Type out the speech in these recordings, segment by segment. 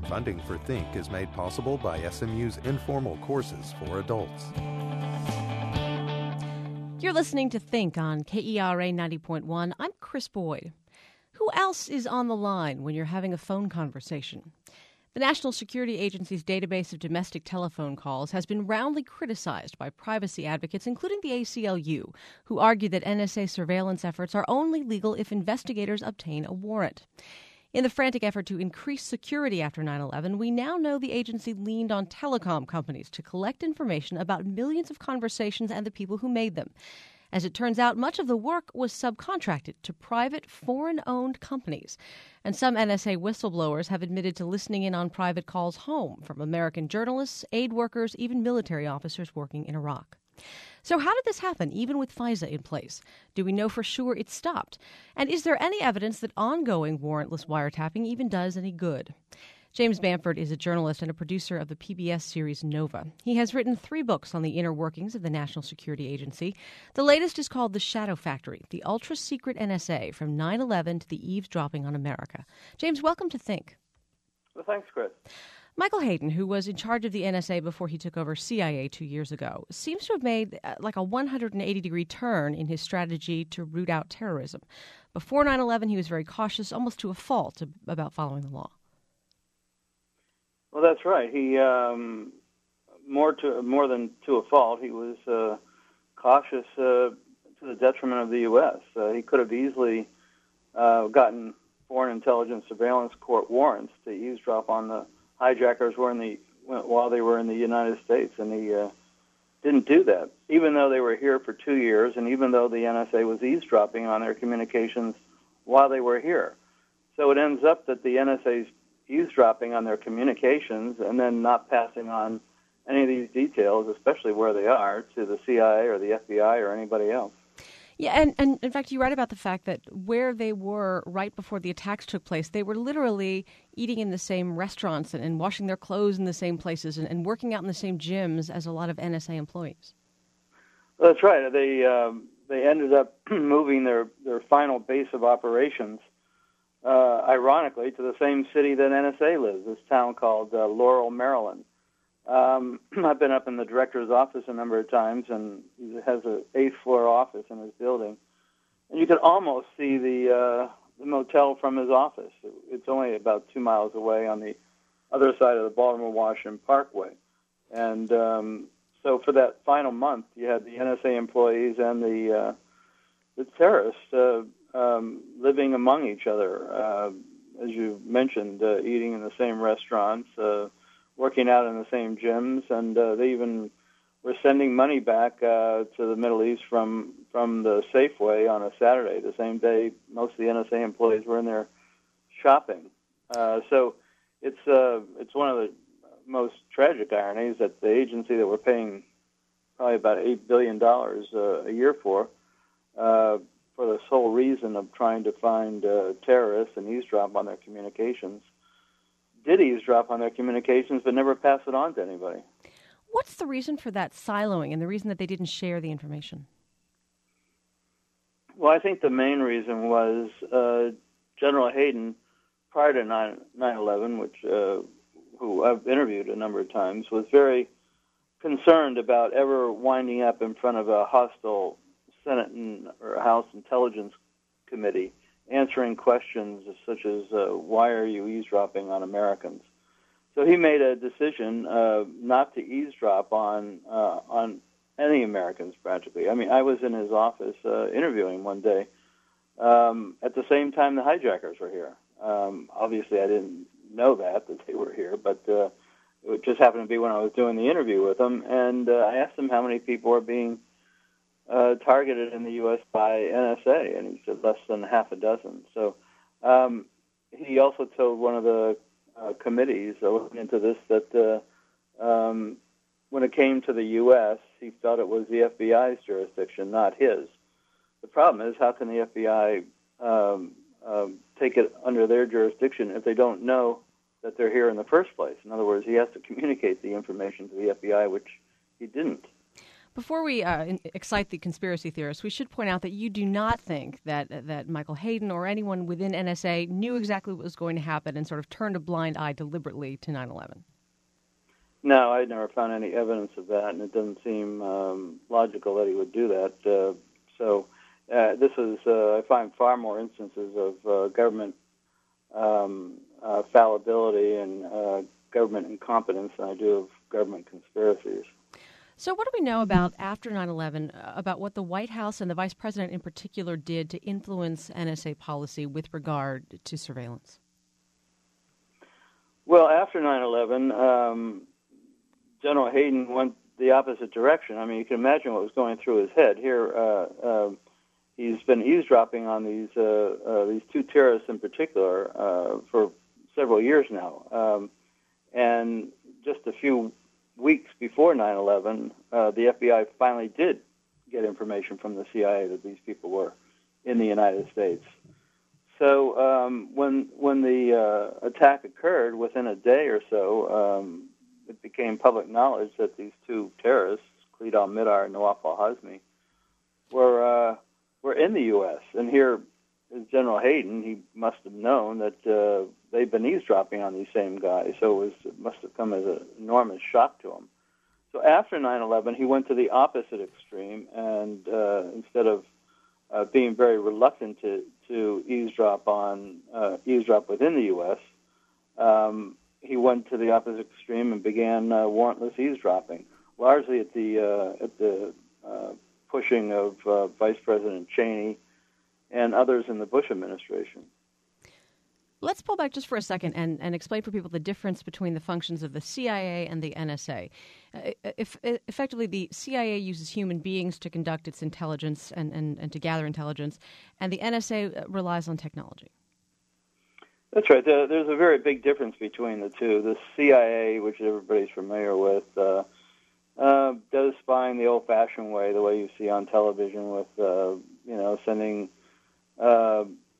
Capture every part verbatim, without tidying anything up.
Funding for Think is made possible by S M U's informal courses for adults. You're listening to Think on K E R A ninety point one. I'm Chris Boyd. Who else is on the line when you're having a phone conversation? The National Security Agency's database of domestic telephone calls has been roundly criticized by privacy advocates, including the A C L U, who argue that N S A surveillance efforts are only legal if investigators obtain a warrant. In the frantic effort to increase security after nine eleven, we now know the agency leaned on telecom companies to collect information about millions of conversations and the people who made them. As it turns out, much of the work was subcontracted to private, foreign-owned companies. And some N S A whistleblowers have admitted to listening in on private calls home from American journalists, aid workers, even military officers working in Iraq. So how did this happen, even with FISA in place? Do we know for sure it stopped? And is there any evidence that ongoing warrantless wiretapping even does any good? James Bamford is a journalist and a producer of the P B S series Nova. He has written three books on the inner workings of the National Security Agency. The latest is called The Shadow Factory, the ultra-secret N S A from nine eleven to the eavesdropping on America. James, welcome to Think. Well, thanks, Chris. Michael Hayden, who was in charge of the N S A before he took over C I A two years ago, seems to have made uh, like a one hundred eighty degree turn in his strategy to root out terrorism. Before nine eleven, he was very cautious, almost to a fault, about following the law. Well, that's right. He um, more to more than to a fault. He was uh, cautious uh, to the detriment of the U S. Uh, he could have easily uh, gotten foreign intelligence surveillance court warrants to eavesdrop on the hijackers were in the while they were in the United States, and he uh, didn't do that, even though they were here for two years, and even though the N S A was eavesdropping on their communications while they were here. So it ends up that the N S A's eavesdropping on their communications and then not passing on any of these details, especially where they are, to the C I A or the F B I or anybody else. Yeah, and, and in fact, you write about the fact that where they were right before the attacks took place, they were literally eating in the same restaurants and, and washing their clothes in the same places and, and working out in the same gyms as a lot of N S A employees. Well, that's right. They um, they ended up moving their, their final base of operations, uh, ironically, to the same city that N S A lives, this town called uh, Laurel, Maryland. Um, I've been up in the director's office a number of times, and he has an eighth floor office in his building. And you could almost see the, uh, the motel from his office. It's only about two miles away on the other side of the Baltimore-Washington Parkway. And um, so for that final month, you had the N S A employees and the, uh, the terrorists uh, um, living among each other, uh, as you mentioned, uh, eating in the same restaurants, uh, working out in the same gyms, and uh, they even were sending money back uh, to the Middle East from, from the Safeway on a Saturday, the same day most of the N S A employees were in there shopping. Uh, so it's uh, it's one of the most tragic ironies that the agency that we're paying probably about eight billion dollars uh, a year for, uh, for the sole reason of trying to find uh, terrorists and eavesdrop on their communications, did eavesdrop on their communications, but never pass it on to anybody. What's the reason for that siloing and the reason that they didn't share the information? Well, I think the main reason was uh, General Hayden, prior to nine eleven, which uh, who I've interviewed a number of times, was very concerned about ever winding up in front of a hostile Senate and, or House Intelligence Committee answering questions such as, uh, why are you eavesdropping on Americans? So he made a decision uh, not to eavesdrop on uh, on any Americans, practically. I mean, I was in his office uh, interviewing one day um, at the same time the hijackers were here. Um, obviously, I didn't know that, that they were here, but uh, it just happened to be when I was doing the interview with them, and uh, I asked him how many people are being Uh, targeted in the U S by N S A, and he said less than half a dozen. So um, he also told one of the uh, committees uh, looking into this that uh, um, when it came to the U S, he thought it was the F B I's jurisdiction, not his. The problem is, how can the F B I um, um, take it under their jurisdiction if they don't know that they're here in the first place? In other words, he has to communicate the information to the F B I, which he didn't. Before we uh, in- excite the conspiracy theorists, we should point out that you do not think that that Michael Hayden or anyone within N S A knew exactly what was going to happen and sort of turned a blind eye deliberately to nine eleven. No, I never found any evidence of that, and it doesn't seem um, logical that he would do that. Uh, so uh, this is, uh, I find far more instances of uh, government um, uh, fallibility and uh, government incompetence than I do of government conspiracies. So what do we know about after nine eleven, uh, about what the White House and the Vice President in particular did to influence N S A policy with regard to surveillance? Well, after nine eleven, um, General Hayden went the opposite direction. I mean, you can imagine what was going through his head. Here, uh, uh, he's been eavesdropping on these uh, uh, these two terrorists in particular uh, for several years now. Um, and just a few weeks before nine eleven, uh, the F B I finally did get information from the C I A that these people were in the United States. So um, when when the uh, attack occurred, within a day or so, um, it became public knowledge that these two terrorists, Khalid al-Mihdhar and Nawaf al-Hazmi, were uh, were in the U S. And here is General Hayden. He must have known that uh, they'd been eavesdropping on these same guys, so it, was, it must have come as an enormous shock to him. So after nine eleven, he went to the opposite extreme, and uh, instead of uh, being very reluctant to, to eavesdrop on uh, eavesdrop within the U S, um, he went to the opposite extreme and began uh, warrantless eavesdropping, largely at the uh, at the uh, pushing of uh, Vice President Cheney and others in the Bush administration. Let's pull back just for a second and, and explain for people the difference between the functions of the C I A and the N S A. Uh, if, effectively, the C I A uses human beings to conduct its intelligence and, and, and to gather intelligence, and the N S A relies on technology. That's right. There's a very big difference between the two. The C I A, which everybody's familiar with, uh, uh, does spying the old-fashioned way, the way you see on television with, uh, you know, sending uh,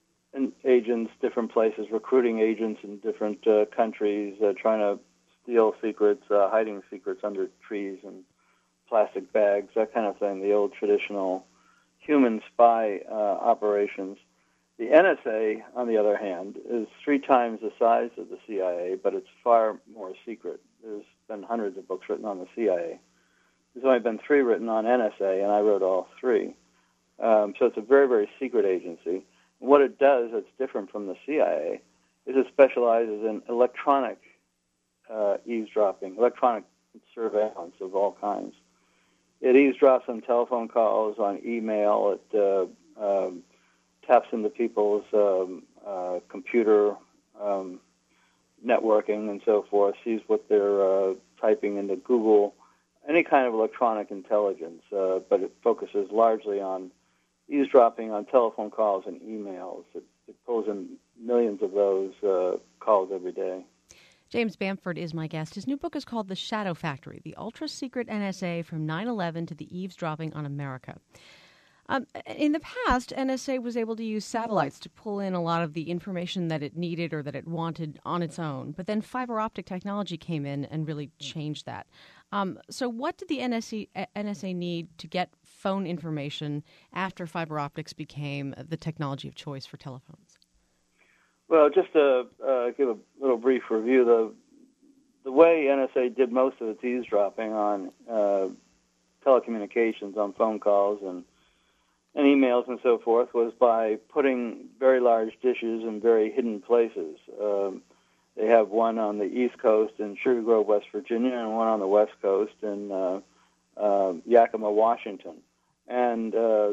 agents different places, recruiting agents in different uh, countries, uh, trying to steal secrets, uh, hiding secrets under trees and plastic bags, that kind of thing, the old traditional human spy uh, operations. The N S A, on the other hand, is three times the size of the C I A, but it's far more secret. There's been hundreds of books written on the C I A. There's only been three written on N S A, and I wrote all three. Um, so it's a very, very secret agency. And what it does that's different from the C I A is it specializes in electronic uh, eavesdropping, electronic surveillance of all kinds. It eavesdrops on telephone calls, on email, it uh, um, taps into people's um, uh, computer um, networking and so forth, sees what they're uh, typing into Google, any kind of electronic intelligence, uh, but it focuses largely on eavesdropping on telephone calls and emails. It, it pulls in millions of those uh, calls every day. James Bamford is my guest. His new book is called The Shadow Factory, The Ultra-Secret N S A from nine eleven to the Eavesdropping on America. Um, in the past, N S A was able to use satellites to pull in a lot of the information that it needed or that it wanted on its own. But then fiber optic technology came in and really changed that. Um, so what did the N S A, N S A need to get phone information after fiber optics became the technology of choice for telephones? Well, just to uh, give a little brief review, the the way N S A did most of its eavesdropping on uh, telecommunications, on phone calls and and emails and so forth, was by putting very large dishes in very hidden places. Um, they have one on the East Coast in Sugar Grove, West Virginia, and one on the West Coast in uh, uh, Yakima, Washington. And uh,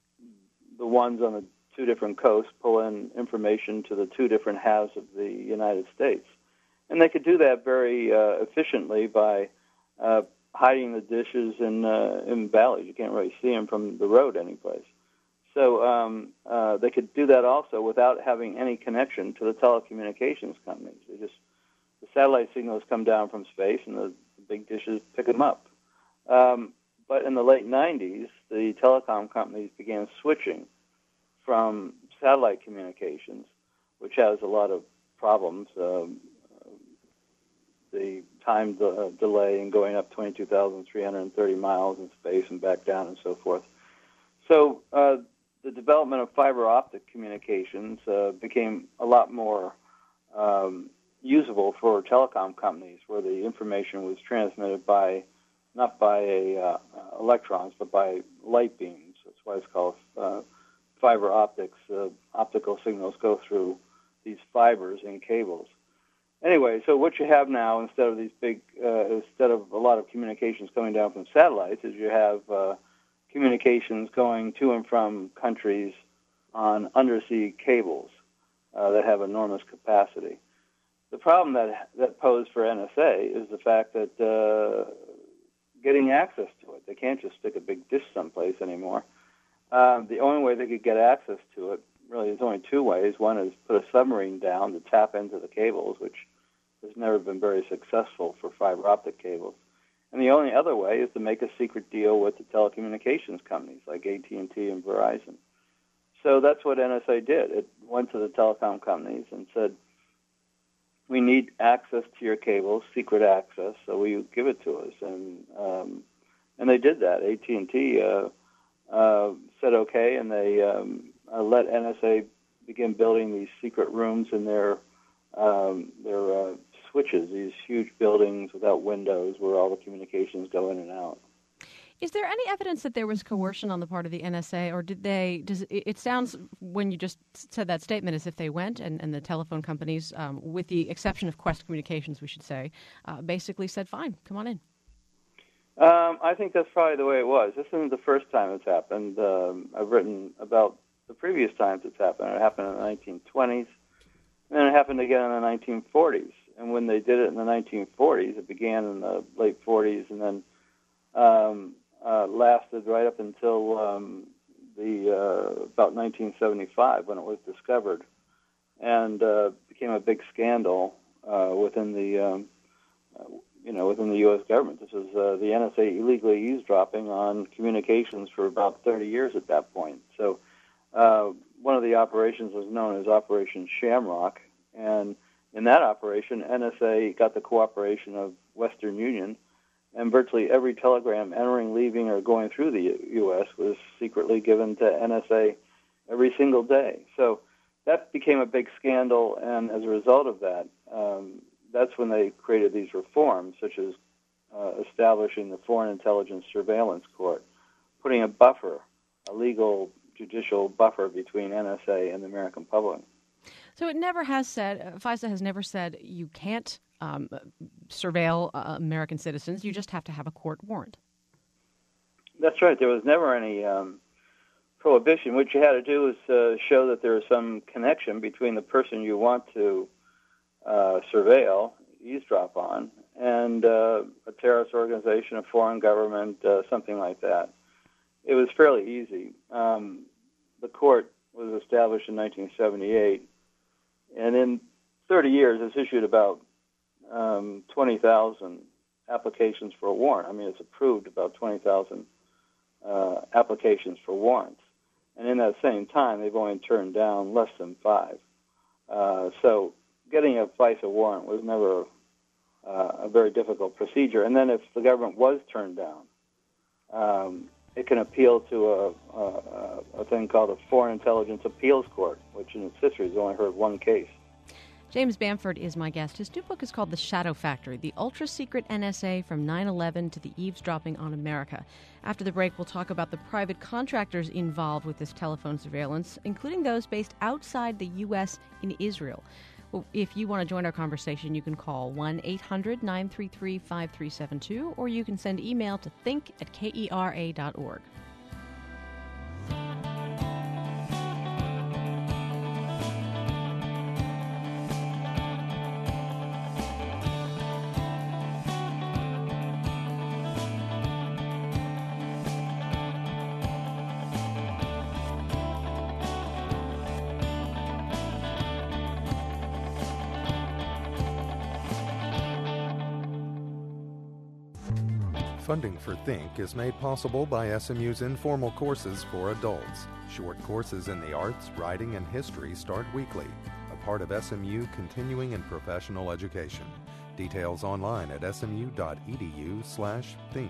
the ones on the two different coasts pull in information to the two different halves of the United States. And they could do that very uh, efficiently by uh, hiding the dishes in, uh, in valleys. You can't really see them from the road anyplace. So um, uh, they could do that also without having any connection to the telecommunications companies. They just the satellite signals come down from space, and the, the big dishes pick them up. Um, but in the late nineties, the telecom companies began switching from satellite communications, which has a lot of problems. Um, the time de- uh, delay in going up twenty-two thousand three hundred thirty miles in space and back down and so forth. So uh, the development of fiber optic communications uh, became a lot more um, usable for telecom companies, where the information was transmitted by, not by a, uh, electrons, but by light beams. That's why it's called uh, fiber optics. Uh, optical signals go through these fibers and cables. Anyway, so what you have now, instead of these big, uh, instead of a lot of communications coming down from satellites, is you have uh, communications going to and from countries on undersea cables uh, that have enormous capacity. The problem that that posed for N S A is the fact that uh, getting access to it, they can't just stick a big dish someplace anymore. Uh, the only way they could get access to it, really, there's only two ways. One is put a submarine down to tap into the cables, which has never been very successful for fiber optic cables. And the only other way is to make a secret deal with the telecommunications companies like A T and T and Verizon. So that's what N S A did. It went to the telecom companies and said, we need access to your cables, secret access, so will you give it to us? And um, and they did that. A T and T uh, uh, said okay, and they um, uh, let N S A begin building these secret rooms in their um, their uh, switches, these huge buildings without windows where all the communications go in and out. Is there any evidence that there was coercion on the part of the N S A, or did they? Does it, it sounds when you just said that statement as if they went and, and the telephone companies, um, with the exception of Qwest Communications, we should say, uh, basically said, "Fine, come on in." Um, I think that's probably the way it was. This isn't the first time it's happened. Um, I've written about the previous times it's happened. It happened in the nineteen twenties, and then it happened again in the nineteen forties. And when they did it in the nineteen forties, it began in the late forties, and then um, uh, lasted right up until um, the uh, about nineteen seventy-five, when it was discovered, and uh, became a big scandal uh, within the um, uh, you know within the U S government. This was uh, the N S A illegally eavesdropping on communications for about thirty years at that point. So uh, one of the operations was known as Operation Shamrock, and in that operation, N S A got the cooperation of Western Union, and virtually every telegram entering, leaving, or going through the U S was secretly given to N S A every single day. So that became a big scandal, and as a result of that, um, that's when they created these reforms, such as uh, establishing the Foreign Intelligence Surveillance Court, putting a buffer, a legal judicial buffer between N S A and the American public. So it never has said, uh, FISA has never said you can't um, surveil uh, American citizens. You just have to have a court warrant. That's right. There was never any um, prohibition. What you had to do is uh, show that there is some connection between the person you want to uh, surveil, eavesdrop on, and uh, a terrorist organization, a foreign government, uh, something like that. It was fairly easy. Um, the court was established in nineteen seventy-eight, and in thirty years, it's issued about um, twenty thousand applications for a warrant. I mean, it's approved about twenty thousand uh, applications for warrants. And in that same time, they've only turned down less than five. Uh, so getting a FISA warrant was never uh, a very difficult procedure. And then if the government was turned down, um, it can appeal to a, a, a thing called a Foreign Intelligence Appeals Court, which in its history has only heard one case. James Bamford is my guest. His new book is called The Shadow Factory, the ultra-secret N S A from nine eleven to the eavesdropping on America. After the break, we'll talk about the private contractors involved with this telephone surveillance, including those based outside the U S in Israel. Well, if you want to join our conversation, you can call one eight hundred nine three three five three seven two, or you can send email to think at kera dot org. Funding for Think is made possible by S M U's informal courses for adults. Short courses in the arts, writing, and history start weekly, a part of S M U continuing and professional education. Details online at smu.edu slash think.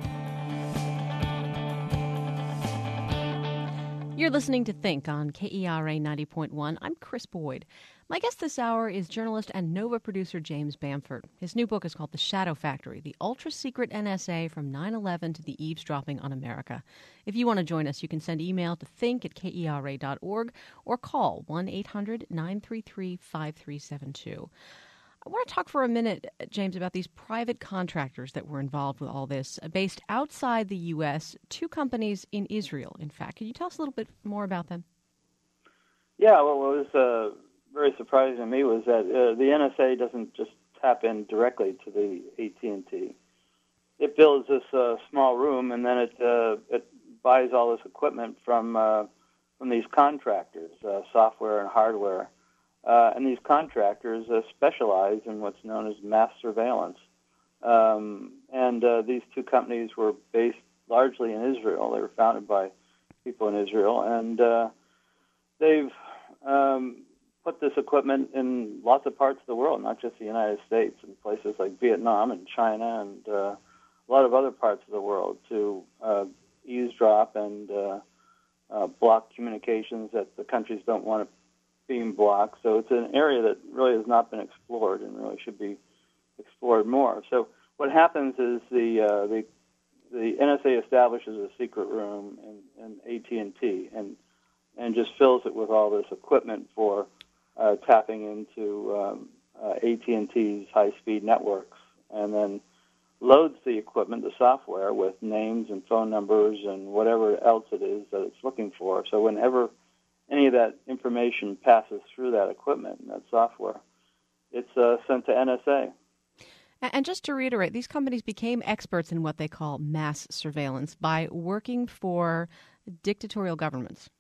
You're listening to Think on K E R A ninety point one. I'm Chris Boyd. My guest this hour is journalist and Nova producer James Bamford. His new book is called The Shadow Factory, the ultra-secret N S A from nine eleven to the eavesdropping on America. If you want to join us, you can send email to think at K E R A dot org or call one eight hundred nine three three five three seven two. I want to talk for a minute, James, about these private contractors that were involved with all this, based outside the U S, two companies in Israel, in fact. Can you tell us a little bit more about them? Yeah, well, what was uh, very surprising to me was that uh, the N S A doesn't just tap in directly to the A T and T. It builds this uh, small room, and then it uh, it buys all this equipment from uh, from these contractors, uh, software and hardware. Uh, and these contractors uh, specialize in what's known as mass surveillance. Um, and uh, these two companies were based largely in Israel. They were founded by people in Israel. And uh, they've um, put this equipment in lots of parts of the world, not just the United States, in places like Vietnam and China and uh, a lot of other parts of the world to uh, eavesdrop and uh, uh, block communications that the countries don't want to being blocked. So it's an area that really has not been explored and really should be explored more. So what happens is the uh, the the N S A establishes a secret room in, in A T and T and and just fills it with all this equipment for uh, tapping into um, uh, A T and T's high-speed networks, and then loads the equipment, the software, with names and phone numbers and whatever else it is that it's looking for. So whenever any of that information passes through that equipment and that software, it's uh, sent to N S A. And just to reiterate, these companies became experts in what they call mass surveillance by working for dictatorial governments.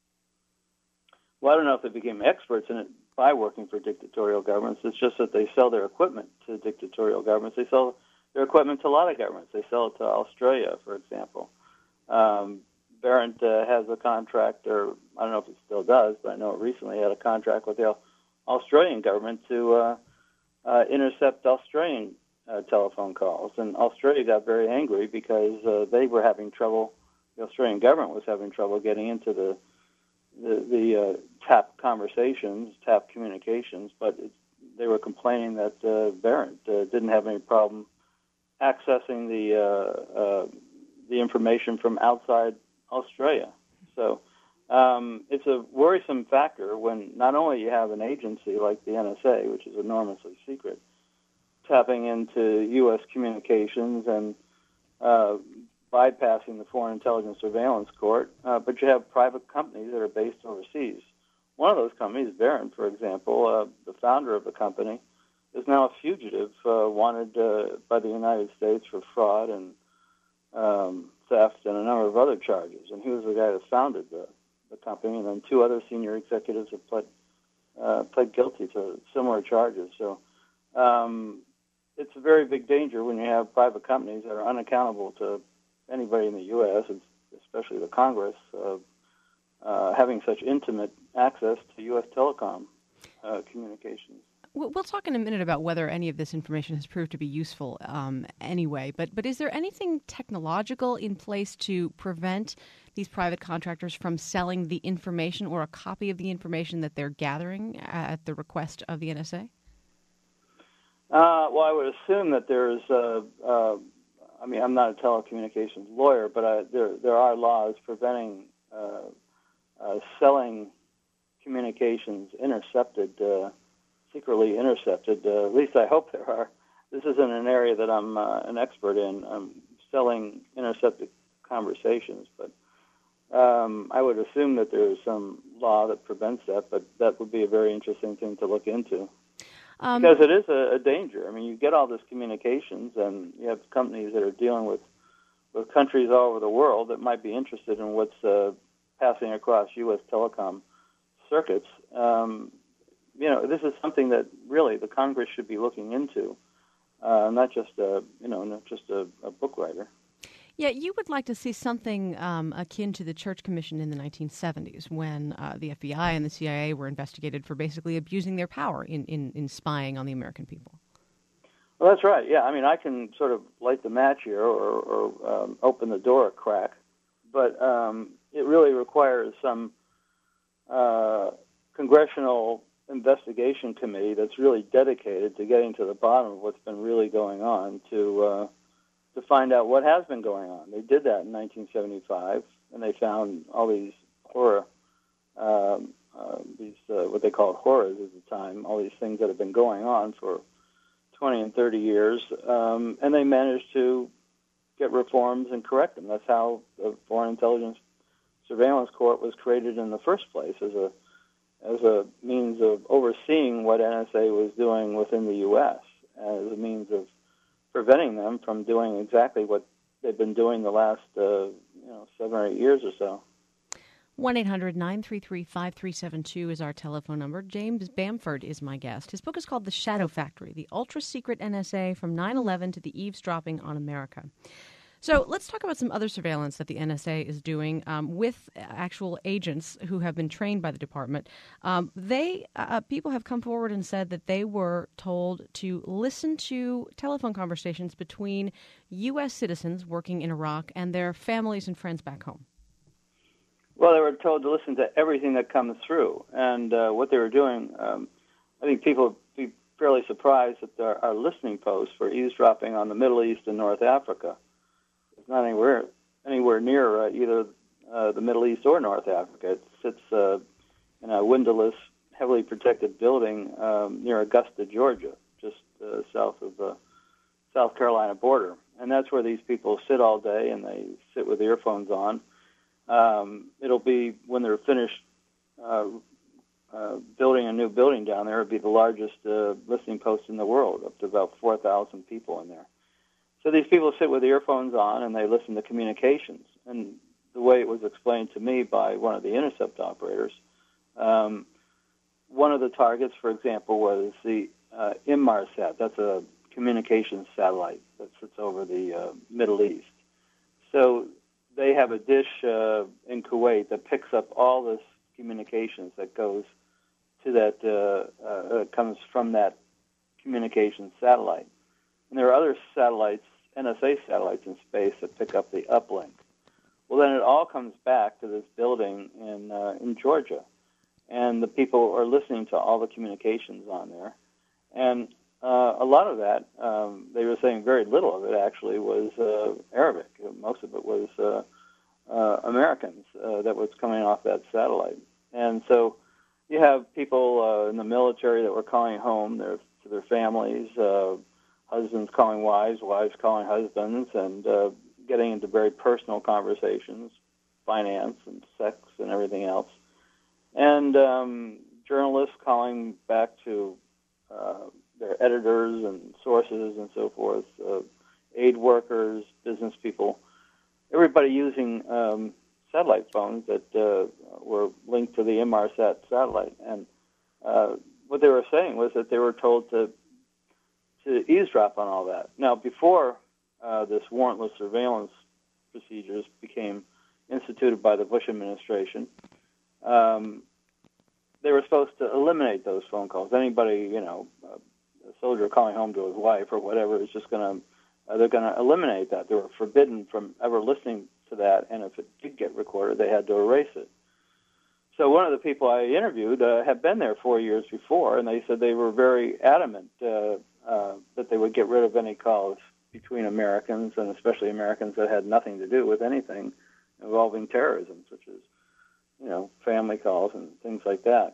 Well, I don't know if they became experts in it by working for dictatorial governments. It's just that they sell their equipment to dictatorial governments. They sell their equipment to a lot of governments. They sell it to Australia, for example. Um, Barent uh, has a contract, or I don't know if it still does, but I know it recently had a contract with the Australian government to uh, uh, intercept Australian uh, telephone calls. And Australia got very angry because uh, they were having trouble, the Australian government was having trouble getting into the the, the uh, tap conversations, tap communications, but it, they were complaining that uh, Barent uh, didn't have any problem accessing the uh, uh, the information from outside Australia. So um, it's a worrisome factor when not only you have an agency like the N S A, which is enormously secret, tapping into U S communications and uh, bypassing the Foreign Intelligence Surveillance Court, uh, but you have private companies that are based overseas. One of those companies, Barent, for example, uh, the founder of the company, is now a fugitive uh, wanted uh, by the United States for fraud and um, theft and a number of other charges. And he was the guy that founded the, the company, and then two other senior executives have pled, uh, pled guilty to similar charges. So um, it's a very big danger when you have private companies that are unaccountable to anybody in the U S, especially the Congress, uh, uh, having such intimate access to U S telecom uh, communications. We'll talk in a minute about whether any of this information has proved to be useful um, anyway, but but is there anything technological in place to prevent these private contractors from selling the information or a copy of the information that they're gathering at the request of the N S A? Uh, well, I would assume that there's, uh, uh, I mean, I'm not a telecommunications lawyer, but I, there there are laws preventing uh, uh, selling communications intercepted uh secretly intercepted. Uh, at least I hope there are. This isn't an area that I'm uh, an expert in. I'm selling intercepted conversations, but um, I would assume that there is some law that prevents that, but that would be a very interesting thing to look into. Um, because it is a, a danger. I mean, you get all this communications, and you have companies that are dealing with, with countries all over the world that might be interested in what's uh, passing across U S telecom circuits. Um, You know, this is something that really the Congress should be looking into, uh, not just a, you know, not just a, a book writer. Yeah, you would like to see something um, akin to the Church Commission in the nineteen seventies, when uh, the F B I and the C I A were investigated for basically abusing their power in, in, in spying on the American people. Well, that's right. Yeah, I mean, I can sort of light the match here or, or um, open the door a crack, but um, it really requires some uh, congressional investigation committee that's really dedicated to getting to the bottom of what's been really going on to uh, to find out what has been going on. They did that in nineteen seventy-five, and they found all these horror, um, uh, these uh, what they called horrors at the time, all these things that have been going on for twenty and thirty years, um, and they managed to get reforms and correct them. That's how the Foreign Intelligence Surveillance Court was created in the first place, as a as a means of overseeing what N S A was doing within the U S, as a means of preventing them from doing exactly what they've been doing the last uh, you know seven or eight years or so. one eight hundred nine three three five three seven two is our telephone number. James Bamford is my guest. His book is called The Shadow Factory, the ultra-secret N S A from nine eleven to the eavesdropping on America. So let's talk about some other surveillance that the N S A is doing um, with actual agents who have been trained by the department. Um, they uh, people have come forward and said that they were told to listen to telephone conversations between U S citizens working in Iraq and their families and friends back home. Well, they were told to listen to everything that comes through, and uh, what they were doing, um, I think people would be fairly surprised that there are listening posts for eavesdropping on the Middle East and North Africa. It's not anywhere anywhere near uh, either uh, the Middle East or North Africa. It sits uh, in a windowless, heavily protected building um, near Augusta, Georgia, just uh, south of the South Carolina border, and that's where these people sit all day, and they sit with earphones on. Um, it'll be, when they're finished uh, uh, building a new building down there, it'll be the largest uh, listening post in the world, up to about four thousand people in there. So these people sit with earphones on, and they listen to communications. And the way it was explained to me by one of the intercept operators, um, one of the targets, for example, was the uh, Inmarsat. That's a communications satellite that sits over the uh, Middle East. So they have a dish uh, in Kuwait that picks up all this communications that goes to that, uh, uh, comes from that communications satellite. And there are other satellites, N S A satellites in space, that pick up the uplink. Well, then it all comes back to this building in uh, in Georgia, and the people are listening to all the communications on there. And uh, a lot of that, um, they were saying very little of it actually was uh, Arabic. Most of it was uh, uh, Americans uh, that was coming off that satellite. And so you have people uh, in the military that were calling home their, to their families, uh, husbands calling wives, wives calling husbands, and uh, getting into very personal conversations, finance and sex and everything else. And um, journalists calling back to uh, their editors and sources and so forth, uh, aid workers, business people, everybody using um, satellite phones that uh, were linked to the Inmarsat satellite. And uh, what they were saying was that they were told to to eavesdrop on all that. Now, before uh, this warrantless surveillance procedures became instituted by the Bush administration, um, they were supposed to eliminate those phone calls. Anybody, you know, a soldier calling home to his wife or whatever is just going to, uh, they're going to eliminate that. They were forbidden from ever listening to that, and if it did get recorded, they had to erase it. So one of the people I interviewed uh, had been there four years before, and they said they were very adamant uh, uh, that they would get rid of any calls between Americans, and especially Americans that had nothing to do with anything involving terrorism, such as, you know, family calls and things like that.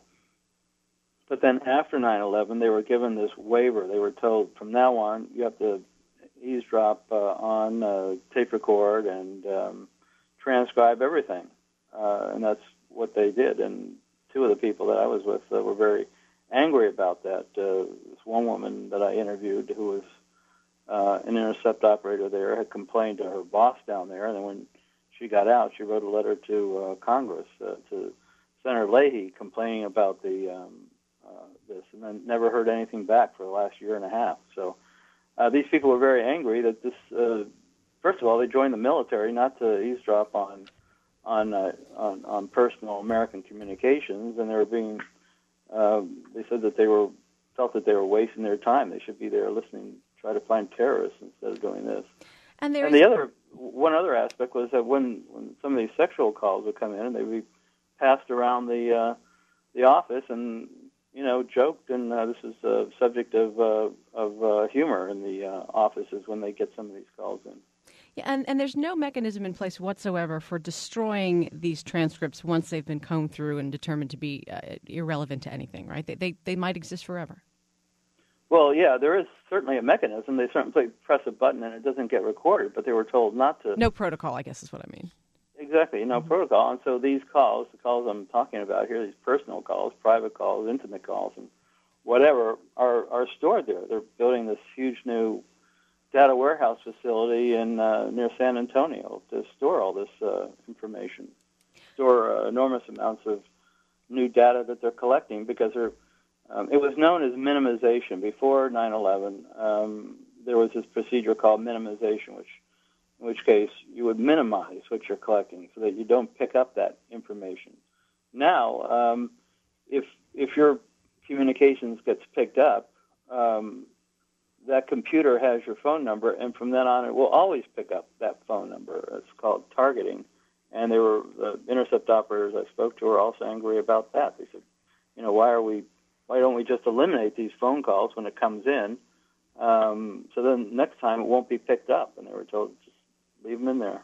But then after nine eleven, they were given this waiver. They were told, from now on, you have to eavesdrop uh, on uh, tape record and um, transcribe everything. Uh, and that's what they did. And two of the people that I was with uh, were very angry about that. Uh, this one woman that I interviewed, who was uh, an intercept operator there, had complained to her boss down there, and then when she got out, she wrote a letter to uh, Congress, uh, to Senator Leahy, complaining about the um, uh, this, and then never heard anything back for the last year and a half. So uh, these people were very angry that this, uh, first of all, they joined the military not to eavesdrop on on uh, on, on personal American communications, and they were being, uh, they said that they were, felt that they were wasting their time. They should be there listening, try to find terrorists instead of doing this. And, and the other one other aspect was that when, when some of these sexual calls would come in, and they would be passed around the uh, the office, and you know, joked, and uh, this is a subject of uh, of uh, humor in the uh, offices when they get some of these calls in. Yeah, and, and there's no mechanism in place whatsoever for destroying these transcripts once they've been combed through and determined to be uh, irrelevant to anything, right? They, they they might exist forever. Well, yeah, there is certainly a mechanism. They certainly press a button and it doesn't get recorded, but they were told not to. No protocol, I guess is what I mean. Exactly, no mm-hmm. protocol. And so these calls, the calls I'm talking about here, these personal calls, private calls, intimate calls, and whatever, are, are stored there. They're building this huge new data warehouse facility in uh, near San Antonio to store all this uh, information, store uh, enormous amounts of new data that they're collecting because they're, um, it was known as minimization. Before nine eleven, um, there was this procedure called minimization, which, in which case you would minimize what you're collecting so that you don't pick up that information. Now, um, if if your communications gets picked up, um, that computer has your phone number, and from then on, it will always pick up that phone number. It's called targeting. And they were the intercept operators I spoke to were also angry about that. They said, you know, why are we, why don't we just eliminate these phone calls when it comes in, um, so then next time it won't be picked up? And they were told, just leave them in there.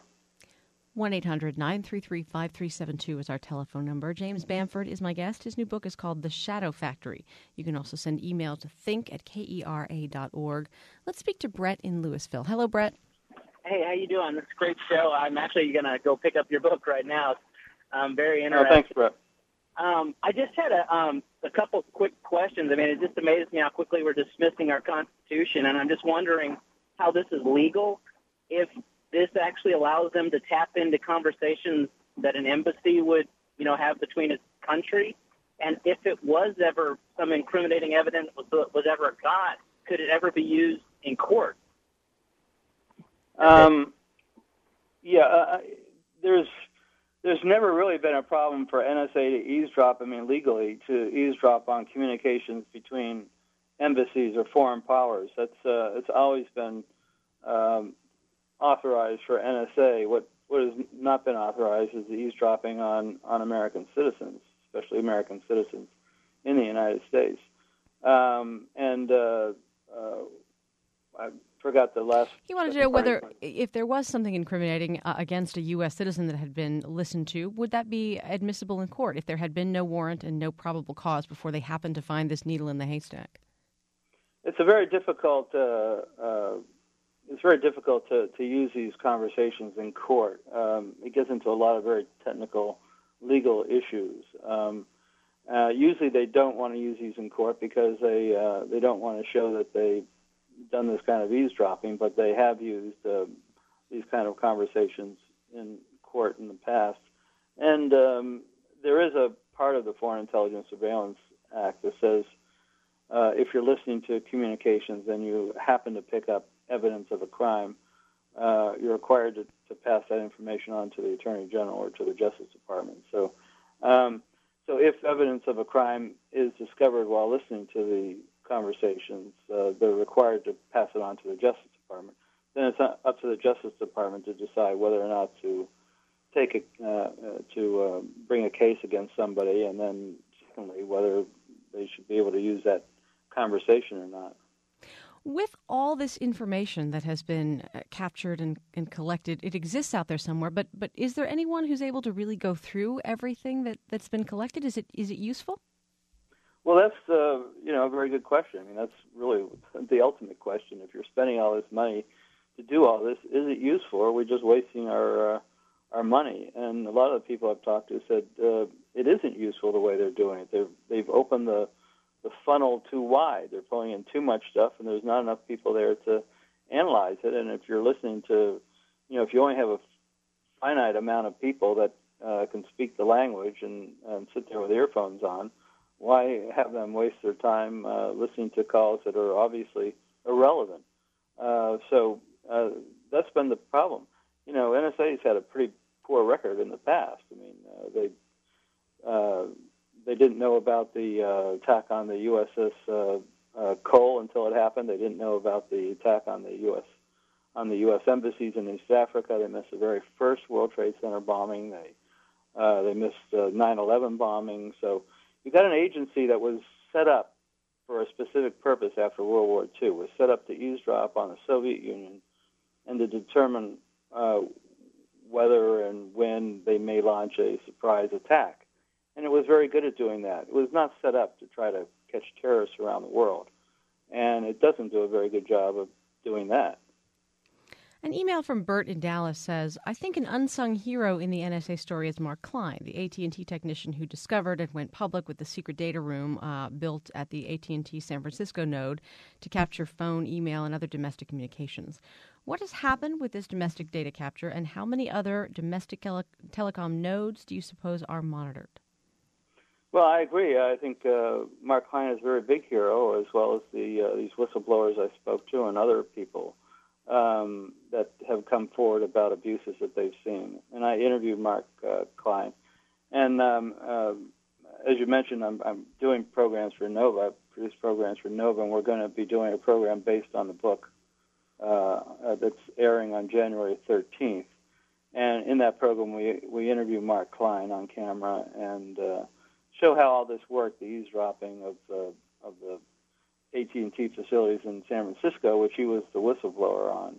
one eight hundred nine three three five three seven two is our telephone number. James Bamford is my guest. His new book is called The Shadow Factory. You can also send email to think at kera dot org. Let's speak to Brett in Louisville. Hello, Brett. Hey, how you doing? It's a great show. I'm actually going to go pick up your book right now. I'm very Oh, interested. thanks, Brett. Um, I just had a, um, a couple quick questions. I mean, it just amazes me how quickly we're dismissing our Constitution, and I'm just wondering how this is legal, if this actually allows them to tap into conversations that an embassy would, you know, have between its country, and if it was ever some incriminating evidence was, was ever got, could it ever be used in court? Um, yeah, uh, there's there's never really been a problem for N S A to eavesdrop, I mean, legally, to eavesdrop on communications between embassies or foreign powers. That's uh, it's always been um, authorized for N S A. What what has not been authorized is the eavesdropping on, on American citizens, especially American citizens in the United States. Um, and uh, uh, I forgot the last. He wanted to know whether, if there was something incriminating uh, against a U S citizen that had been listened to, would that be admissible in court if there had been no warrant and no probable cause before they happened to find this needle in the haystack? It's a very difficult. Uh, uh, it's very difficult to, to use these conversations in court. Um, it gets into a lot of very technical legal issues. Um, uh, usually, they don't want to use these in court because they uh, they don't want to show that they done this kind of eavesdropping, but they have used uh, these kind of conversations in court in the past. And um, there is a part of the Foreign Intelligence Surveillance Act that says uh, if you're listening to communications and you happen to pick up evidence of a crime, uh, you're required to, to pass that information on to the Attorney General or to the Justice Department. So, um, so if evidence of a crime is discovered while listening to the conversations, uh, they're required to pass it on to the Justice Department. Then it's up to the Justice Department to decide whether or not to take a, uh, uh, to uh, bring a case against somebody, and then secondly, whether they should be able to use that conversation or not. With all this information that has been uh, captured and, and collected, it exists out there somewhere, but but is there anyone who's able to really go through everything that, that's been collected? Is it is it useful? Well, that's uh, you know a very good question. I mean, that's really the ultimate question. If you're spending all this money to do all this, is it useful, or are we just wasting our uh, our money? And a lot of the people I've talked to said uh, it isn't useful the way they're doing it. They've they've opened the the funnel too wide. They're pulling in too much stuff, and there's not enough people there to analyze it. And if you're listening to, you know, if you only have a finite amount of people that uh, can speak the language and, and sit there with earphones on, why have them waste their time uh, listening to calls that are obviously irrelevant? Uh, so uh, that's been the problem. You know, N S A's had a pretty poor record in the past. I mean, uh, they uh, they didn't know about the uh, attack on the U S S uh, uh, coal until it happened. They didn't know about the attack on the U S on the U S embassies in East Africa. They missed the very first World Trade Center bombing. They uh, they missed uh, nine eleven bombing. So you got an agency that was set up for a specific purpose after World War Two. It was set up to eavesdrop on the Soviet Union and to determine uh, whether and when they may launch a surprise attack. And it was very good at doing that. It was not set up to try to catch terrorists around the world. And it doesn't do a very good job of doing that. An email from Bert in Dallas says, I think an unsung hero in the N S A story is Mark Klein, the A T and T technician who discovered and went public with the secret data room uh, built at the A T and T San Francisco node to capture phone, email, and other domestic communications. What has happened with this domestic data capture, and how many other domestic tele- telecom nodes do you suppose are monitored? Well, I agree. I think uh, Mark Klein is a very big hero, as well as the uh, these whistleblowers I spoke to and other people um, that have come forward about abuses that they've seen. And I interviewed Mark uh, Klein. And um, uh, as you mentioned, I'm, I'm doing programs for Nova. I produce programs for Nova, and we're going to be doing a program based on the book uh, uh, that's airing on January thirteenth. And in that program, we we interview Mark Klein on camera and uh, show how all this worked, the eavesdropping of the of the A T and T facilities in San Francisco, which he was the whistleblower on.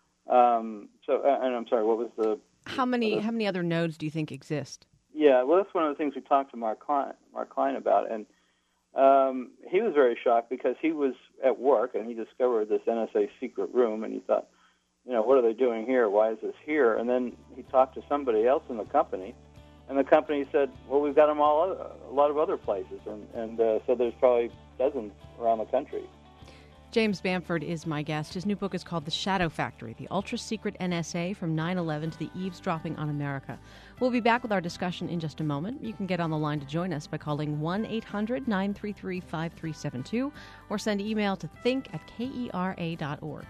Um, so, and I'm sorry, what was the how many other? how many other nodes do you think exist? Yeah, well, that's one of the things we talked to Mark Klein, Mark Klein about, and um, he was very shocked because he was at work and he discovered this N S A secret room, and he thought, you know, what are they doing here? Why is this here? And then he talked to somebody else in the company. And the company said, well, we've got them all other, a lot of other places. And, and uh, so there's probably dozens around the country. James Bamford is my guest. His new book is called The Shadow Factory, the ultra-secret N S A from nine eleven to the eavesdropping on America. We'll be back with our discussion in just a moment. You can get on the line to join us by calling one eight hundred nine three three five three seven two or send email to think at K E R A dot org.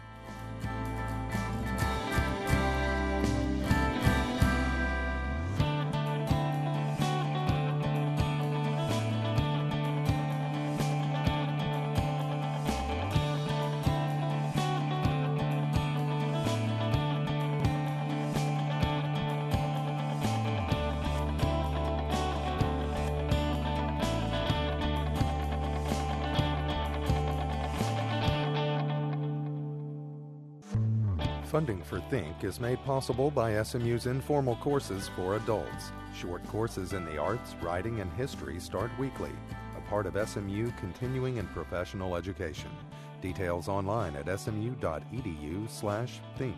Funding for Think is made possible by S M U's informal courses for adults. Short courses in the arts, writing, and history start weekly, a part of S M U continuing and professional education. Details online at smu.edu slash think.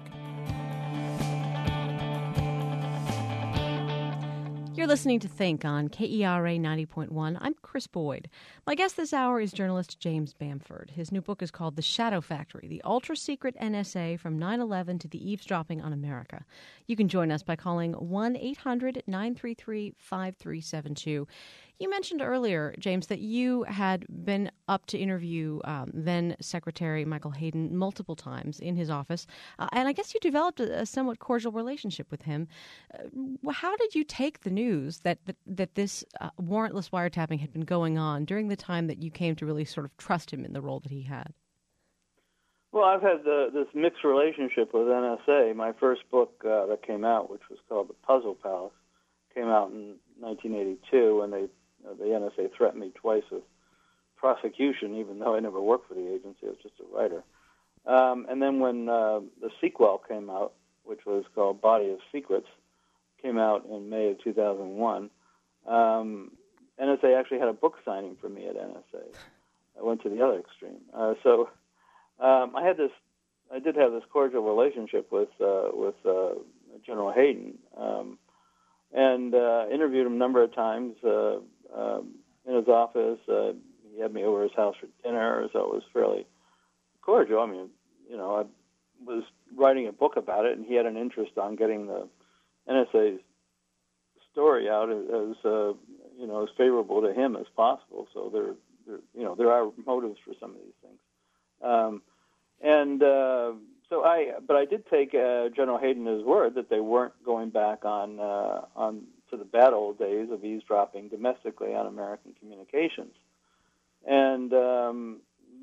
You're listening to Think on K E R A ninety point one. I'm Chris Boyd. My guest this hour is journalist James Bamford. His new book is called The Shadow Factory, the ultra-secret N S A from nine eleven to the eavesdropping on America. You can join us by calling one eight hundred nine three three five three seven two. You mentioned earlier, James, that you had been up to interview um, then Secretary Michael Hayden multiple times in his office, uh, and I guess you developed a, a somewhat cordial relationship with him. Uh, how did you take the news that that, that this uh, warrantless wiretapping had been going on during the time that you came to really sort of trust him in the role that he had? Well, I've had the, this mixed relationship with N S A. My first book uh, that came out, which was called The Puzzle Palace, came out in nineteen eighty-two, and they Uh, the N S A threatened me twice with prosecution, even though I never worked for the agency. I was just a writer. Um, and then when uh, the sequel came out, which was called Body of Secrets, came out in May of two thousand one, um, N S A actually had a book signing for me at N S A. I went to the other extreme. Uh, so um, I had this, I did have this cordial relationship with uh, with uh, General Hayden, um, and uh, interviewed him a number of times. Uh, Um, in his office. Uh, he had me over his house for dinner, so it was fairly cordial. I mean, you know, I was writing a book about it, and he had an interest on getting the N S A's story out as, uh, you know, as favorable to him as possible. So there, there, you know, there are motives for some of these things. Um, and uh, so I, but I did take uh, General Hayden at his word that they weren't going back on uh, on. to the bad old days of eavesdropping domestically on American communications. And um,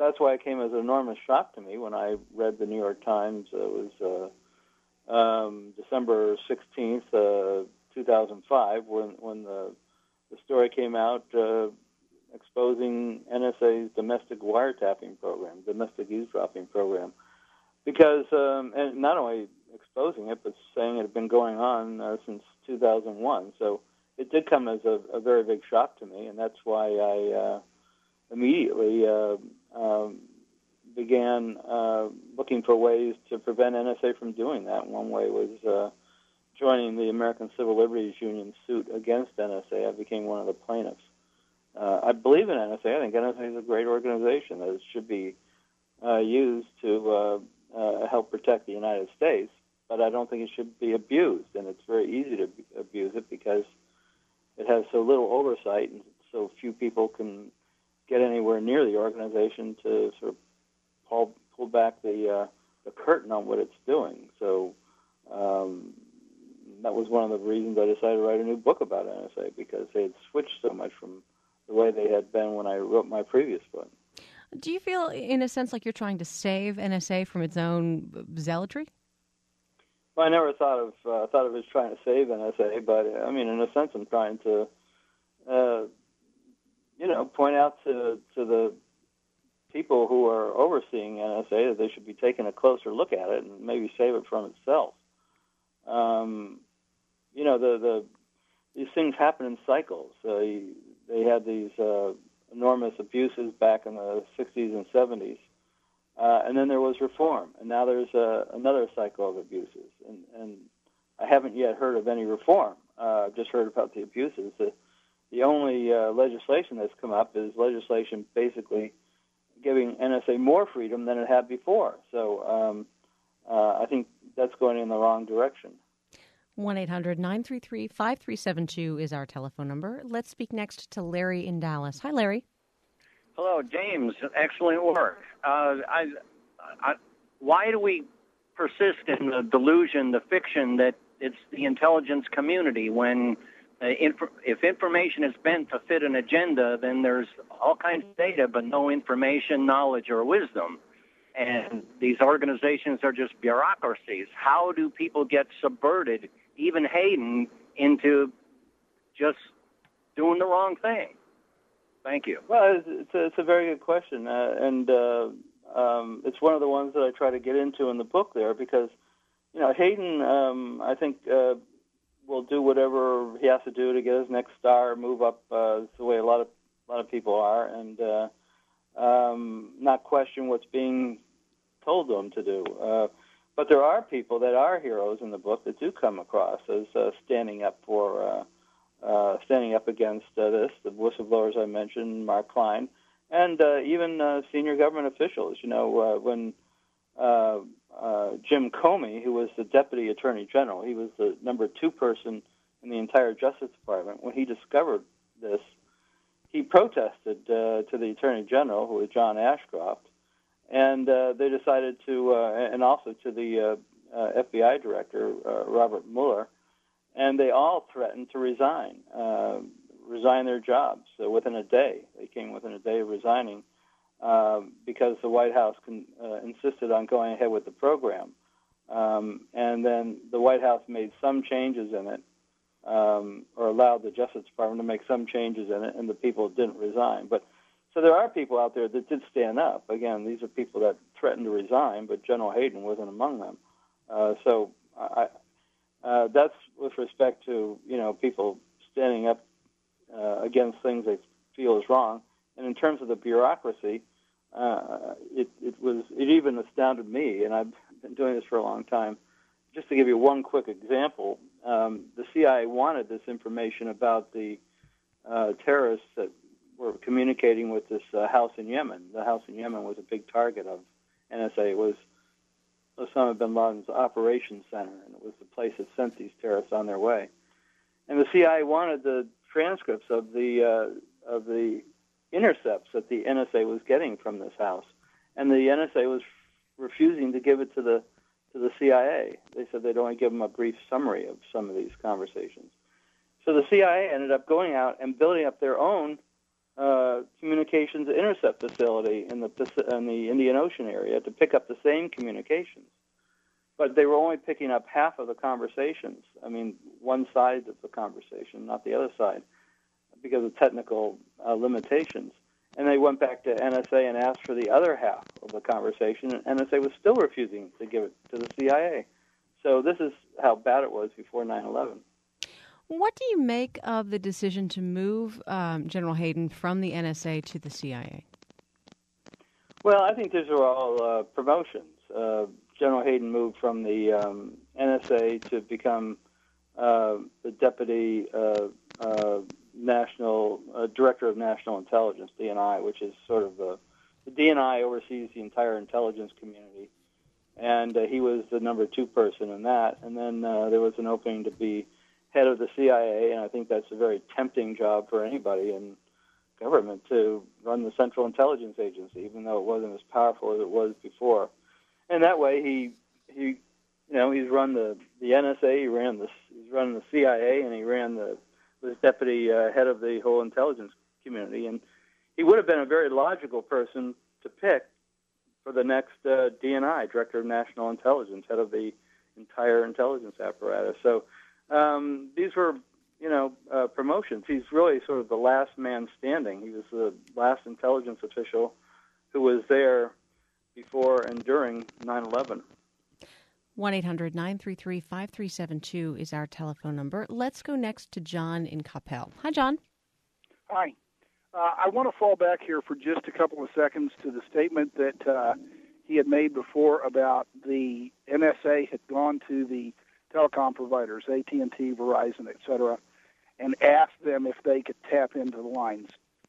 that's why it came as an enormous shock to me when I read the New York Times. It was uh, um, December sixteenth, uh, two thousand five, when when the the story came out uh, exposing N S A's domestic wiretapping program, domestic eavesdropping program, because um, and not only exposing it, but saying it had been going on uh, since two thousand one. So it did come as a, a very big shock to me, and that's why I uh, immediately uh, um, began uh, looking for ways to prevent N S A from doing that. One way was uh, joining the American Civil Liberties Union suit against N S A. I became one of the plaintiffs. Uh, I believe in N S A. I think N S A is a great organization that it should be uh, used to uh, uh, help protect the United States, but I don't think it should be abused, and it's very easy to abuse it because it has so little oversight and so few people can get anywhere near the organization to sort of pull, pull back the, uh, the curtain on what it's doing. So um, that was one of the reasons I decided to write a new book about N S A, because they had switched so much from the way they had been when I wrote my previous book. Do you feel, in a sense, like you're trying to save N S A from its own zealotry? Well, I never thought of uh, thought of it as trying to save N S A, but I mean, in a sense, I'm trying to, uh, you know, point out to to the people who are overseeing N S A that they should be taking a closer look at it and maybe save it from itself. Um, you know, the the these things happen in cycles. Uh, they had these uh, enormous abuses back in the sixties and seventies. Uh, and then there was reform, and now there's uh, another cycle of abuses. And, and I haven't yet heard of any reform. Uh, I've just heard about the abuses. The, the only uh, legislation that's come up is legislation basically giving N S A more freedom than it had before. So um, uh, I think that's going in the wrong direction. one eight hundred nine three three five three seven two is our telephone number. Let's speak next to Larry in Dallas. Hi, Larry. Hello, James. Excellent work. Uh, I, I, why do we persist in the delusion, the fiction that it's the intelligence community when uh, inf- if information is bent to fit an agenda, then there's all kinds of data, but no information, knowledge, or wisdom. And these organizations are just bureaucracies. How do people get subverted, even Hayden, into just doing the wrong thing? Thank you. Well, it's a, it's a very good question, uh, and uh, um, it's one of the ones that I try to get into in the book there because, you know, Hayden, um, I think, uh, will do whatever he has to do to get his next star, move up uh, the way a lot of a lot of people are, and uh, um, not question what's being told to him to do. Uh, but there are people that are heroes in the book that do come across as uh, standing up for. Uh, Uh, standing up against uh, this, the whistleblowers I mentioned, Mark Klein, and uh, even uh, senior government officials. You know, uh, when uh, uh, Jim Comey, who was the Deputy Attorney General, he was the number two person in the entire Justice Department. When he discovered this, he protested uh, to the Attorney General, who was John Ashcroft, and uh, they decided to, uh, and also to the uh, uh, F B I Director, uh, Robert Mueller, and they all threatened to resign, uh, resign their jobs uh, within a day. They came within a day of resigning uh, because the White House con- uh, insisted on going ahead with the program. Um, and then the White House made some changes in it, um, or allowed the Justice Department to make some changes in it, and the people didn't resign. But so there are people out there that did stand up. Again, these are people that threatened to resign, but General Hayden wasn't among them. Uh, so I. Uh, that's with respect to, you know, people standing up uh, against things they feel is wrong. And in terms of the bureaucracy, uh, it, it was it even astounded me, and I've been doing this for a long time. Just to give you one quick example, um, the C I A wanted this information about the uh, terrorists that were communicating with this uh, house in Yemen. The house in Yemen was a big target of N S A. It was Osama bin Laden's operations center, and it was the place that sent these terrorists on their way. And the C I A wanted the transcripts of the uh, of the intercepts that the N S A was getting from this house, and the N S A was refusing to give it to the to the C I A. They said they'd only give them a brief summary of some of these conversations. So the C I A ended up going out and building up their own uh, communications intercept facility in the in the Indian Ocean area to pick up the same communications. But they were only picking up half of the conversations. I mean, one side of the conversation, not the other side, because of technical uh, limitations. And they went back to N S A and asked for the other half of the conversation, and N S A was still refusing to give it to the C I A. So this is how bad it was before nine eleven. What do you make of the decision to move um, General Hayden from the N S A to the C I A? Well, I think these are all uh, promotions. Uh, General Hayden moved from the um, N S A to become uh, the Deputy uh, uh, National uh, Director of National Intelligence, D N I, which is sort of the, the D N I oversees the entire intelligence community. And uh, he was the number two person in that. And then uh, there was an opening to be head of the C I A, and I think that's a very tempting job for anybody in government to run the Central Intelligence Agency, even though it wasn't as powerful as it was before. And that way, he he, you know, he's run the, the N S A, he ran the he's run the C I A, and he ran the was deputy uh, head of the whole intelligence community. And he would have been a very logical person to pick for the next uh, D N I, Director of National Intelligence, head of the entire intelligence apparatus. So. Um, these were, you know, uh, promotions. He's really sort of the last man standing. He was the last intelligence official who was there before and during nine eleven. one eight hundred nine three three five three seven two is our telephone number. Let's go next to John in Coppell. Hi, John. Hi. Uh, I want to fall back here for just a couple of seconds to the statement that uh, he had made before about the N S A had gone to the telecom providers, A T and T, Verizon, et cetera, and asked them if they could tap into the lines.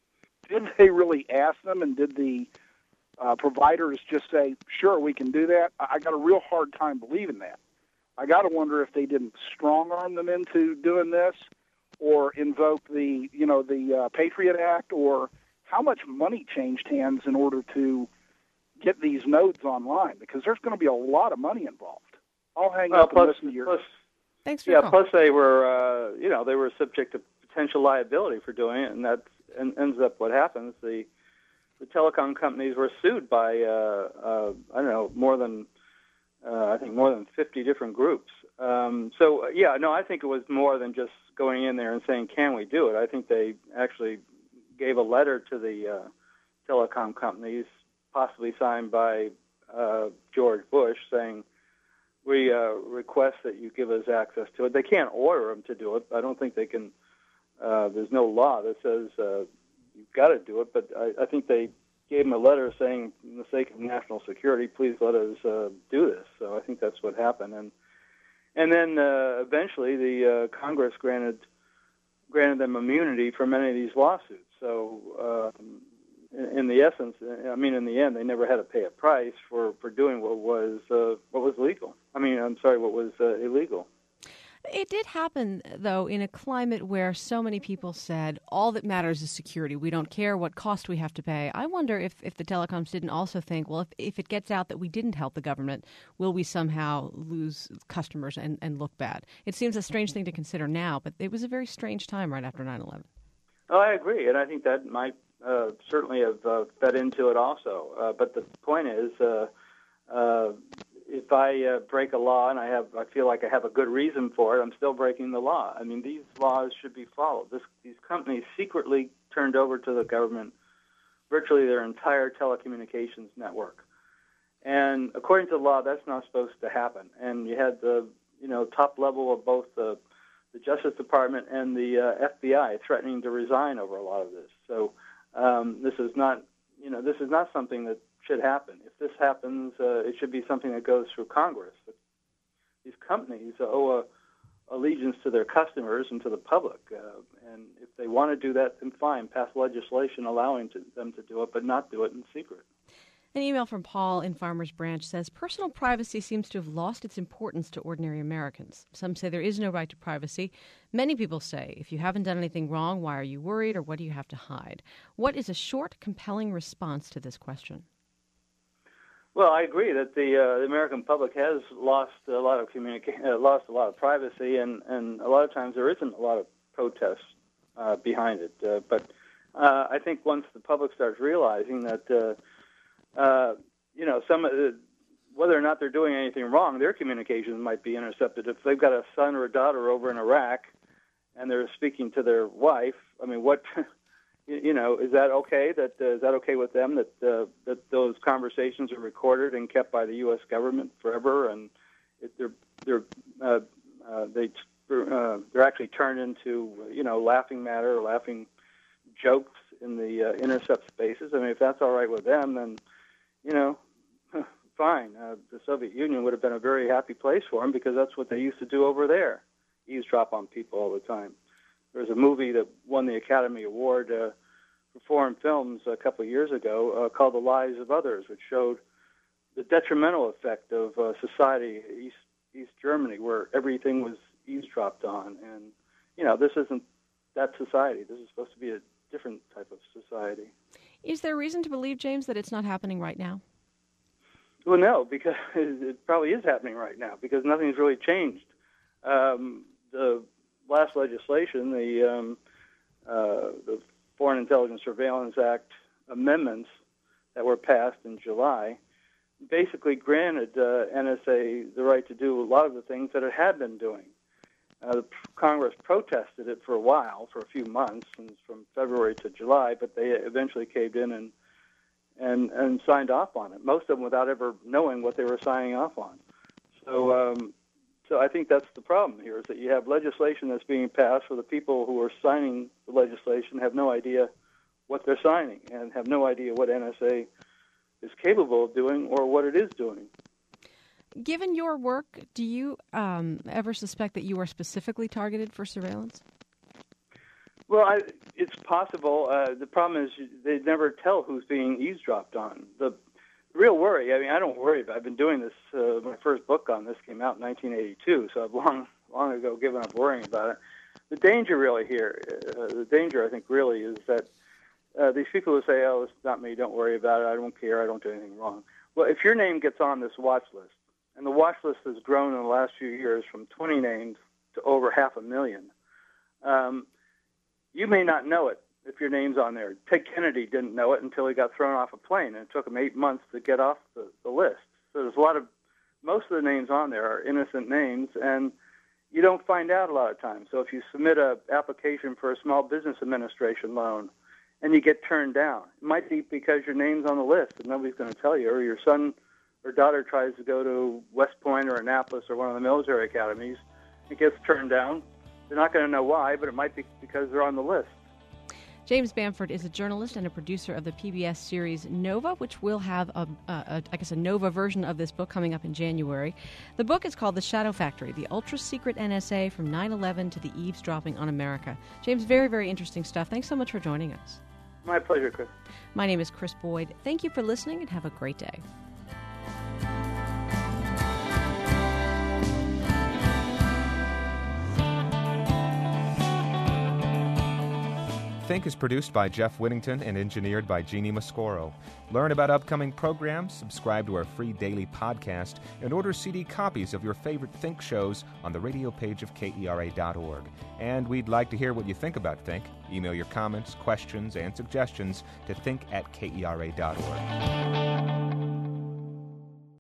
Did they really ask them, and did the uh, providers just say, sure, we can do that? I got a real hard time believing that. I got to wonder if they didn't strong-arm them into doing this or invoke the, you know, the uh, Patriot Act, or how much money changed hands in order to get these nodes online, because there's going to be a lot of money involved. I'll hang well, up plus, and listen to your... Plus, Thanks for yeah, your plus they were, uh, you know, they were subject to potential liability for doing it, and that ends up what happens. The the telecom companies were sued by, uh, uh, I don't know, more than, uh, I think more than fifty different groups. Um, so, yeah, no, I think it was more than just going in there and saying, can we do it? I think they actually gave a letter to the uh, telecom companies, possibly signed by uh, George Bush, saying, we uh, request that you give us access to it. They can't order them to do it. I don't think they can. Uh, there's no law that says uh, you've got to do it, but I, I think they gave them a letter saying, for the sake of national security, please let us uh, do this. So I think that's what happened. And and then uh, eventually the uh, Congress granted granted them immunity for many of these lawsuits. So uh, in, in the essence, I mean, in the end, they never had to pay a price for, for doing what was uh, what was legal. I mean, I'm sorry, what was uh, illegal. It did happen, though, in a climate where so many people said, all that matters is security. We don't care what cost we have to pay. I wonder if, if the telecoms didn't also think, well, if, if it gets out that we didn't help the government, will we somehow lose customers and, and look bad? It seems a strange thing to consider now, but it was a very strange time right after nine eleven. Oh, I agree, and I think that might uh, certainly have uh, fed into it also. Uh, but the point is, uh, uh, if I uh, break a law and I have, I feel like I have a good reason for it, I'm still breaking the law. I mean, these laws should be followed. This, these companies secretly turned over to the government virtually their entire telecommunications network, and according to the law, that's not supposed to happen. And you had the, you know, top level of both the, the Justice Department and the uh, F B I threatening to resign over a lot of this. So um, this is not, you know, this is not something that should happen. If this happens, uh, it should be something that goes through Congress. But these companies owe a allegiance to their customers and to the public, uh, and if they want to do that, then fine, pass legislation allowing to, them to do it, but not do it in secret. An email from Paul in Farmers Branch says, personal privacy seems to have lost its importance to ordinary Americans. Some say there is no right to privacy. Many people say, if you haven't done anything wrong, why are you worried, or what do you have to hide? What is a short, compelling response to this question? Well, I agree that the, uh, the American public has lost a lot of communica- uh, lost a lot of privacy, and, and a lot of times there isn't a lot of protest uh, behind it. Uh, but uh, I think once the public starts realizing that, uh, uh, you know, some of the, whether or not they're doing anything wrong, their communications might be intercepted. If they've got a son or a daughter over in Iraq and they're speaking to their wife, I mean, what, you know, is that okay? That uh, is that okay with them? That uh, that those conversations are recorded and kept by the U S government forever, and it, they're they're uh, uh, they uh, they're actually turned into you know laughing matter or laughing jokes in the uh, intercept spaces. I mean, if that's all right with them, then you know, fine. Uh, the Soviet Union would have been a very happy place for them because that's what they used to do over there, eavesdrop on people all the time. There was a movie that won the Academy Award uh, for foreign films a couple of years ago uh, called The Lives of Others, which showed the detrimental effect of uh, society East East Germany, where everything was eavesdropped on. And, you know, this isn't that society. This is supposed to be a different type of society. Is there reason to believe, James, that it's not happening right now? Well, no, because it probably is happening right now because nothing's really changed. Um, the last legislation, the um, uh, the Foreign Intelligence Surveillance Act amendments that were passed in July, basically granted uh, N S A the right to do a lot of the things that it had been doing. Uh, the Congress protested it for a while, for a few months, from February to July, but they eventually caved in and and and signed off on it. Most of them without ever knowing what they were signing off on. So. Um, So I think that's the problem here, is that you have legislation that's being passed where the people who are signing the legislation have no idea what they're signing and have no idea what N S A is capable of doing or what it is doing. Given your work, do you um, ever suspect that you are specifically targeted for surveillance? Well, I, it's possible. Uh, the problem is they never tell who's being eavesdropped on. The real worry, I mean, I don't worry about it. I've been doing this, uh, my first book on this came out in nineteen eighty-two, so I've long, long ago given up worrying about it. The danger really here, uh, the danger I think really is that uh, these people who say, oh, it's not me, don't worry about it, I don't care, I don't do anything wrong. Well, if your name gets on this watch list, and the watch list has grown in the last few years from twenty names to over half a million, um, you may not know it if your name's on there. Ted Kennedy didn't know it until he got thrown off a plane, and it took him eight months to get off the, the list. So there's a lot of, most of the names on there are innocent names, and you don't find out a lot of times. So if you submit an application for a small business administration loan and you get turned down, it might be because your name's on the list and nobody's going to tell you, or your son or daughter tries to go to West Point or Annapolis or one of the military academies and gets turned down. They're not going to know why, but it might be because they're on the list. James Bamford is a journalist and a producer of the P B S series Nova, which will have, a, a, a, I guess, a Nova version of this book coming up in January. The book is called The Shadow Factory, the ultra-secret N S A from nine eleven to the eavesdropping on America. James, very, very interesting stuff. Thanks so much for joining us. My pleasure, Chris. My name is Chris Boyd. Thank you for listening and have a great day. Think is produced by Jeff Whittington and engineered by Jeannie Mascoro. Learn about upcoming programs, subscribe to our free daily podcast, and order C D copies of your favorite Think shows on the radio page of K E R A dot org. And we'd like to hear what you think about Think. Email your comments, questions, and suggestions to think at K E R A dot org.